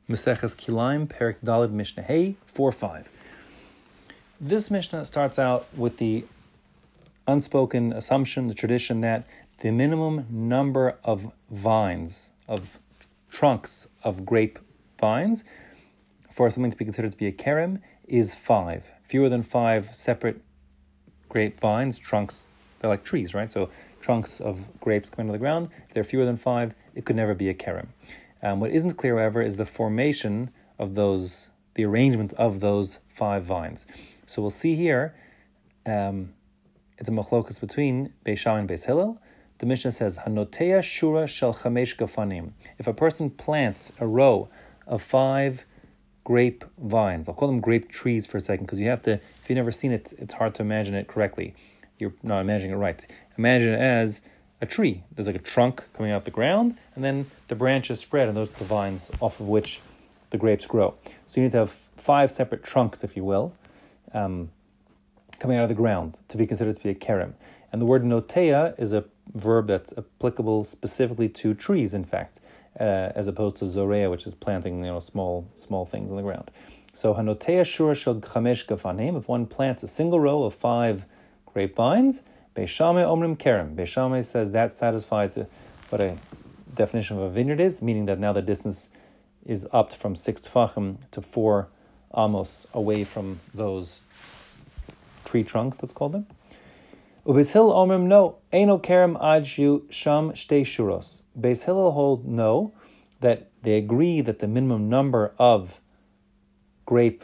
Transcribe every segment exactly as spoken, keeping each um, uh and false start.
Maseches Kilaim, Perek Daled, Mishnah Hey, four five. This Mishnah starts out with the unspoken assumption, the tradition that the minimum number of vines, of trunks of grape vines, for something to be considered to be a kerem, is five. Fewer than five separate grape vines, trunks, they're like trees, right? So trunks of grapes coming to the ground, if they're fewer than five, it could never be a kerem. Um, what isn't clear, however, is the formation of those, the arrangement of those five vines. So we'll see here, um, it's a machlokas between Beis Shammai and Beis Hillel. The Mishnah says, Hanoteya shura shel chamesh gafanim. If a person plants a row of five grape vines, I'll call them grape trees for a second, because you have to, if you've never seen it, it's hard to imagine it correctly. You're not imagining it right. Imagine it as a tree. There's like a trunk coming out of the ground, and then the branches spread, and those are the vines off of which the grapes grow. So you need to have five separate trunks, if you will, um, coming out of the ground to be considered to be a kerem. And the word noteya is a verb that's applicable specifically to trees, in fact, uh, as opposed to zorea, which is planting, you know, small small things on the ground. So hanoteya shura shel chamesh gafanim. If one plants a single row of five grapevines, Beis Shammai omrim kerem. Beis Shammai says that satisfies a, what a definition of a vineyard is, meaning that now the distance is upped from six tefachim to four amos away from those tree trunks, let's call them. Ubeis Hillel omrim no, eino kerem ad shu sham shtei shuros. Beis Hillel hold no, that they agree that the minimum number of grape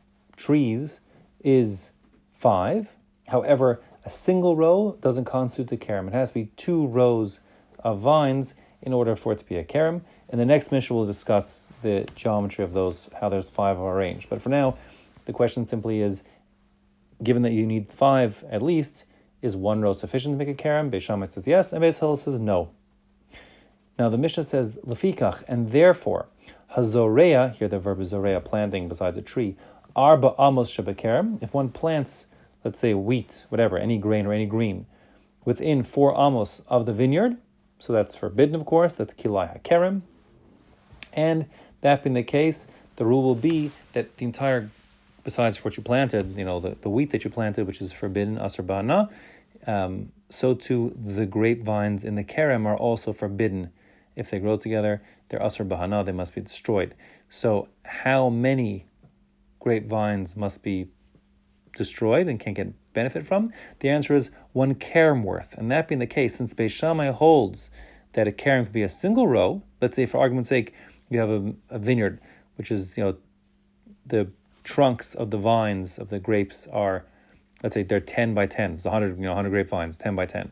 trees is five. However, a single row doesn't constitute a kerem. It has to be two rows of vines in order for it to be a kerem. In the next Mishnah, we'll discuss the geometry of those, how there's five are arranged. But for now, the question simply is, given that you need five at least, is one row sufficient to make a kerem? Beis Shammai says yes, and Beis Hillel says no. Now the Mishnah says, lefikach, and therefore, hazorea, here the verb is zorea, planting besides a tree, arba amos shebekerem, if one plants, let's say wheat, whatever, any grain or any green, within four amos of the vineyard, so that's forbidden, of course, that's kilai hakerem, and that being the case, the rule will be that the entire, besides for what you planted, you know, the, the wheat that you planted, which is forbidden, asr ba'ana, um, so too the grapevines in the kerem are also forbidden. If they grow together, they're asr ba'ana, they must be destroyed. So how many grapevines must be destroyed and can't get benefit from? The answer is one kerem worth. And that being the case, since Beis Shammai holds that a kerem could be a single row, let's say for argument's sake, you have a, a vineyard, which is, you know, the trunks of the vines of the grapes are, let's say they're ten by ten. It's one hundred, you know, one hundred grapevines, ten by ten.